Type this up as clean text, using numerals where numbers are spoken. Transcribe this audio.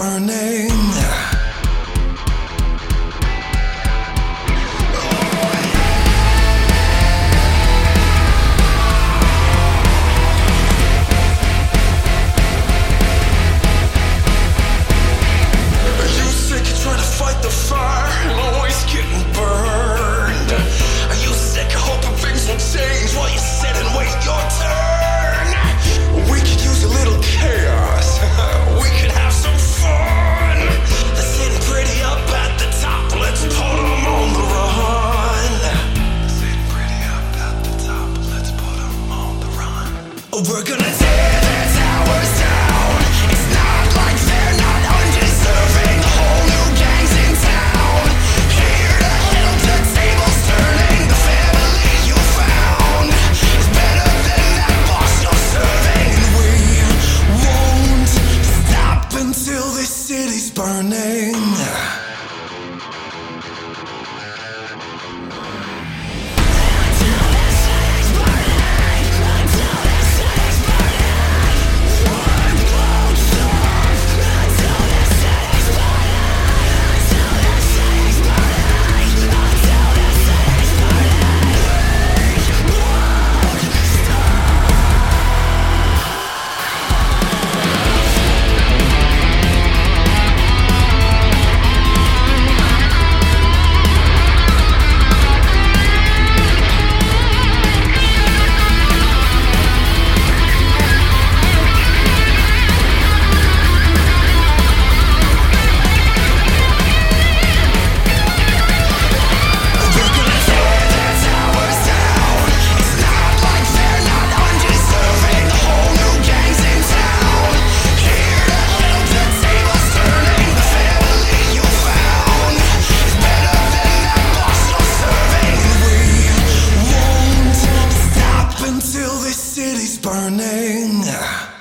burning. We're gonna tear their towers down. It's not like they're not undeserving. A whole new gang's in town, here to help the tables turning. The family you found is better than that boss you're serving. And we won't stop until this city's burning. City's burning.